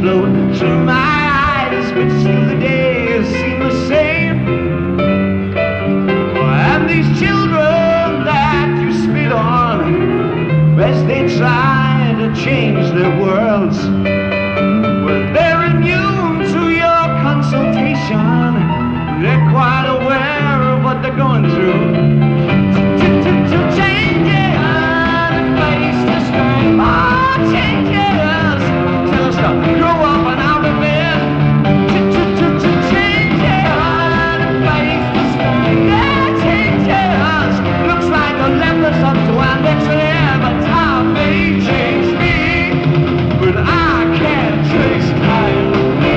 float through my eyes, but still the days seem the same. And these children that you spit on, as they try to change their worlds, well, they're immune to your consultation. They're quite aware of what they're going through. To change it and face the strain. Oh, changes till us to grow up and out of it. To change it and face the strain. Yeah, changes. Looks like the left us up to our next year, but time may change me, but I can't trace time.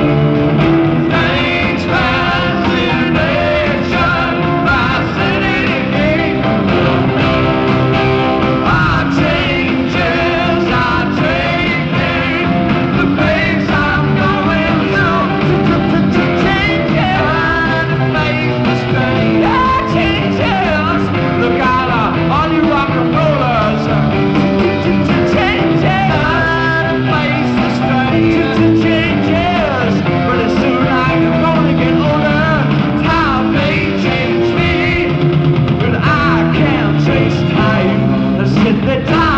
Things fascination, fascinating. Our changes are changing the pace I'm going through. To change it and face the strain. Yeah, changes. Look out, all you rock and rollers. To change it and face the strain. To changes. Pretty soon I'm gonna get older. Time may change me, but I can't trace time. I said that time.